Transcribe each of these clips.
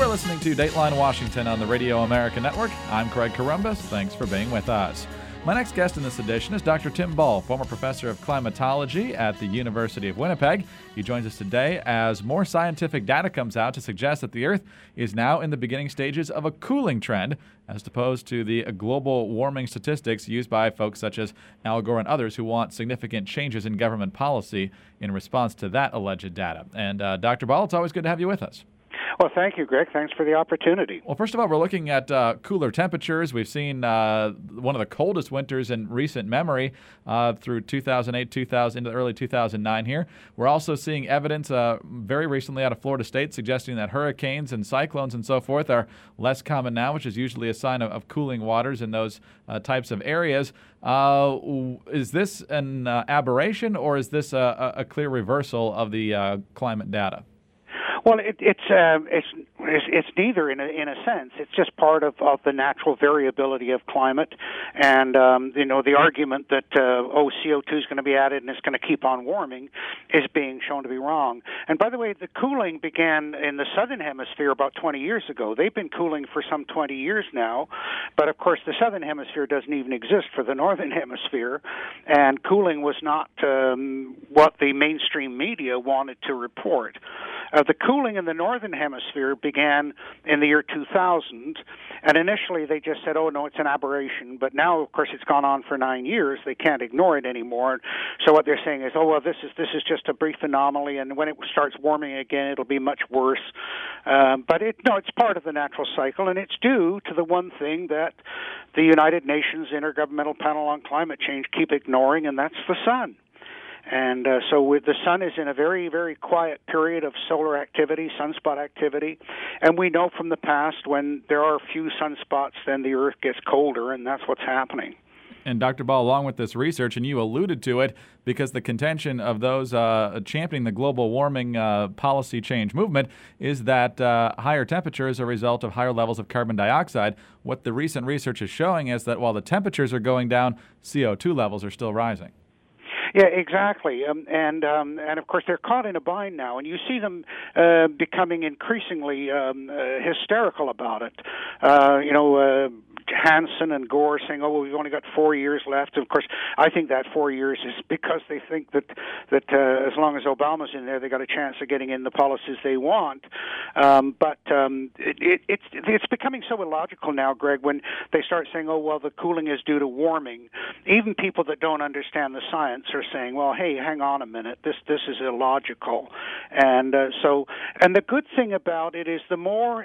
listening to Dateline Washington on the Radio America Network. I'm Craig Columbus. Thanks for being with us. My next guest in this edition is Dr. Tim Ball, former professor of climatology at the University of Winnipeg. He joins us today as more scientific data comes out to suggest that the Earth is now in the beginning stages of a cooling trend, as opposed to the global warming statistics used by folks such as Al Gore and others who want significant changes in government policy in response to that alleged data. And Dr. Ball, it's always good to have you with us. Well, thank you, Greg. Thanks for the opportunity. Well, first of all, we're looking at cooler temperatures. We've seen one of the coldest winters in recent memory through 2008, into the early 2009 here. We're also seeing evidence very recently out of Florida State suggesting that hurricanes and cyclones and so forth are less common now, which is usually a sign of cooling waters in those types of areas. Is this an aberration, or is this a clear reversal of the climate data? Well, it's neither in a sense. It's just part of the natural variability of climate, and the argument that CO2 is going to be added and it's going to keep on warming is being shown to be wrong. And by the way, the cooling began in the southern hemisphere about 20 years ago. They've been cooling for some 20 years now, but of course the southern hemisphere doesn't even exist for the northern hemisphere, and cooling was not what the mainstream media wanted to report. The cooling in the northern hemisphere began in the year 2000, and initially they just said, oh, no, it's an aberration. But now, of course, it's gone on for 9 years. They can't ignore it anymore. So what they're saying is, oh, well, this is just a brief anomaly, and when it starts warming again, it'll be much worse. But it's part of the natural cycle, and it's due to the one thing that the United Nations Intergovernmental Panel on Climate Change keep ignoring, and that's the sun. And so the sun is in a very, very quiet period of solar activity, sunspot activity. And we know from the past when there are few sunspots, then the Earth gets colder, and that's what's happening. And Dr. Ball, along with this research, and you alluded to it, because the contention of those championing the global warming policy change movement is that higher temperature is a result of higher levels of carbon dioxide. What the recent research is showing is that while the temperatures are going down, CO2 levels are still rising. Yeah, exactly, and of course they're caught in a bind now, and you see them becoming increasingly hysterical about it. Hansen and Gore saying, "Oh, well, we've only got 4 years left." And of course, I think that 4 years is because they think that as long as Obama's in there, they got a chance of getting in the policies they want. But it's becoming so illogical now, Greg, when they start saying, "Oh, well, the cooling is due to warming." Even people that don't understand the science are saying, "Well, hey, hang on a minute, this is illogical." And the good thing about it is the more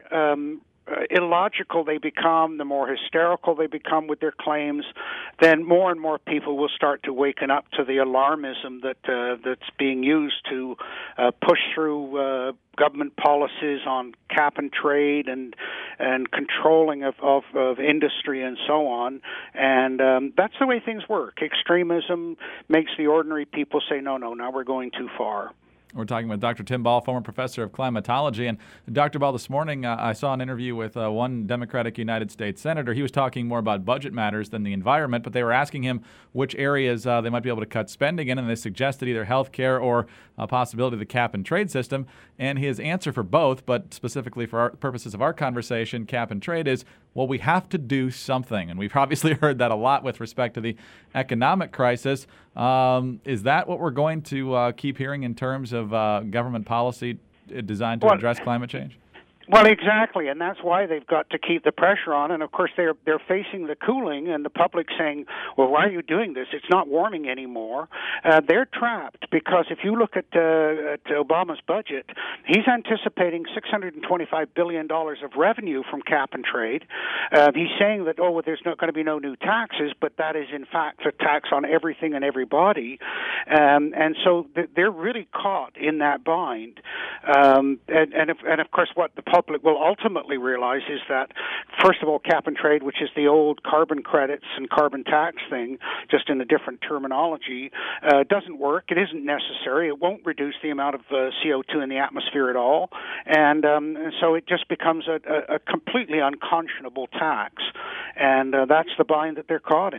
illogical they become, the more hysterical they become with their claims, then more and more people will start to waken up to the alarmism that's being used to push through government policies on cap and trade and controlling of industry and so on. And that's the way things work. Extremism makes the ordinary people say, no, now we're going too far. We're talking with Dr. Tim Ball, former professor of climatology. And Dr. Ball, this morning I saw an interview with one Democratic United States senator. He was talking more about budget matters than the environment, but they were asking him which areas they might be able to cut spending in, and they suggested either health care or a possibility of the cap and trade system. And his answer for both, but specifically for our purposes of our conversation, cap and trade, is, well, we have to do something. And we've obviously heard that a lot with respect to the economic crisis. Is that what we're going to keep hearing in terms of government policy designed to address climate change? Well, exactly, and that's why they've got to keep the pressure on. And of course, they're facing the cooling, and the public saying, "Well, why are you doing this? It's not warming anymore." They're trapped because if you look at Obama's budget, he's anticipating $625 billion of revenue from cap and trade. He's saying that there's not going to be no new taxes, but that is in fact a tax on everything and everybody, and so they're really caught in that bind. And of course, what the public will ultimately realize is that, first of all, cap and trade, which is the old carbon credits and carbon tax thing, just in a different terminology, doesn't work. It isn't necessary. It won't reduce the amount of CO2 in the atmosphere at all. And so it just becomes a completely unconscionable tax. And that's the bind that they're caught in.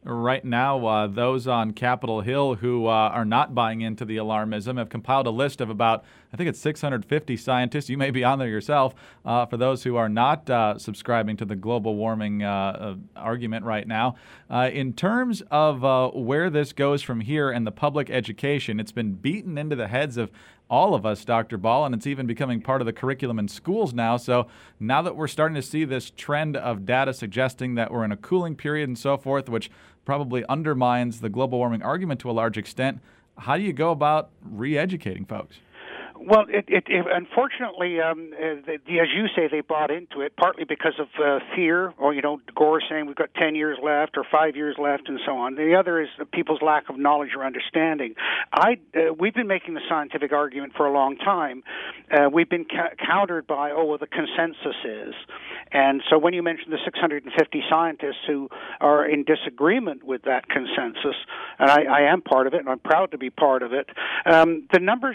Right now, those on Capitol Hill who are not buying into the alarmism have compiled a list of about, I think it's 650 scientists. You may be on there yourself. For those who are not subscribing to the global warming argument right now, in terms of where this goes from here and the public education, it's been beaten into the heads of all of us, Dr. Ball, and it's even becoming part of the curriculum in schools now. So now that we're starting to see this trend of data suggesting that we're in a cooling period and so forth, which probably undermines the global warming argument to a large extent, how do you go about re-educating folks? Well, it unfortunately, as you say, they bought into it partly because of fear, or Gore saying we've got 10 years left or 5 years left, and so on. The other is people's lack of knowledge or understanding. We've been making the scientific argument for a long time. We've been countered by what the consensus is, and so when you mention the 650 scientists who are in disagreement with that consensus, and I am part of it, and I'm proud to be part of it. The numbers.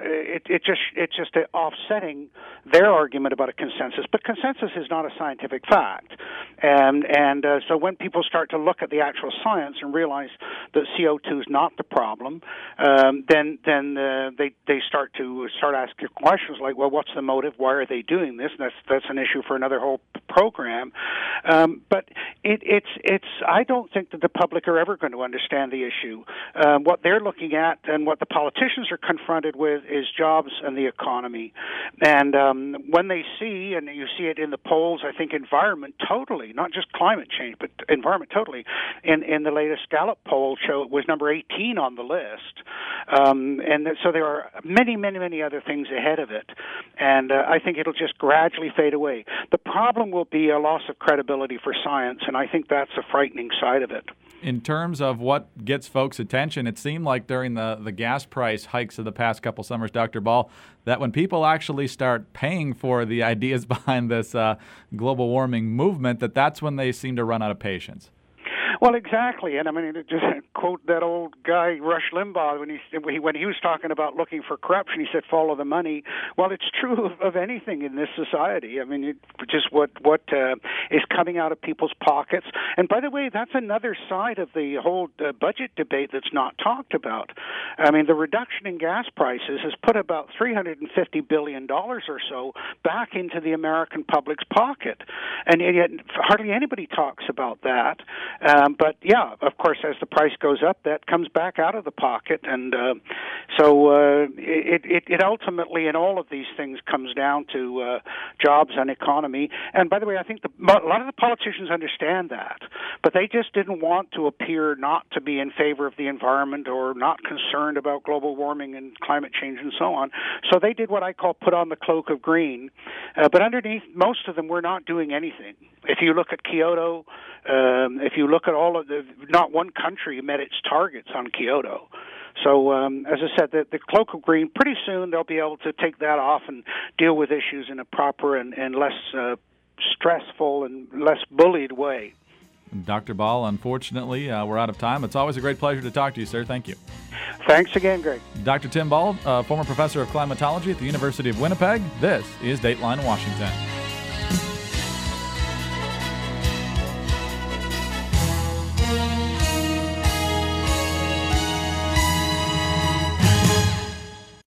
It's just offsetting their argument about a consensus, but consensus is not a scientific fact, and so when people start to look at the actual science and realize that CO2 is not the problem, then they start asking questions like, well, what's the motive? Why are they doing this? And that's an issue for another whole program. But it's I don't think that the public are ever going to understand the issue. What they're looking at and what the politicians are confronted with is jobs and the economy. And when they see, and you see it in the polls, I think environment totally, not just climate change, but environment totally, in the latest Gallup poll show it was number 18 on the list. And so there are many, many, many other things ahead of it. And I think it'll just gradually fade away. The problem will be a loss of credibility for science, and I think that's a frightening side of it. In terms of what gets folks' attention, it seemed like during the gas price hikes of the past couple summers, Dr. Ball, that when people actually start paying for the ideas behind this global warming movement, that's when they seem to run out of patience. Well, exactly, and I mean, just quote that old guy Rush Limbaugh when he was talking about looking for corruption. He said, "Follow the money." Well, it's true of anything in this society. I mean, just what is coming out of people's pockets. And by the way, that's another side of the whole budget debate that's not talked about. I mean, the reduction in gas prices has put about $350 billion or so back into the American public's pocket, and yet hardly anybody talks about that. But yeah, of course, as the price goes up, that comes back out of the pocket, and so it ultimately, in all of these things, comes down to jobs and economy. And by the way, I think a lot of the politicians understand that, but they just didn't want to appear not to be in favor of the environment or not concerned about global warming and climate change and so on. So they did what I call put on the cloak of green. But underneath, most of them were not doing anything. If you look at Kyoto, if you look at all of not one country met its targets on Kyoto. So, as I said, the cloak of green, pretty soon they'll be able to take that off and deal with issues in a proper and less stressful and less bullied way. Dr. Ball, unfortunately, we're out of time. It's always a great pleasure to talk to you, sir. Thank you. Thanks again, Greg. Dr. Tim Ball, former professor of climatology at the University of Winnipeg. This is Dateline Washington.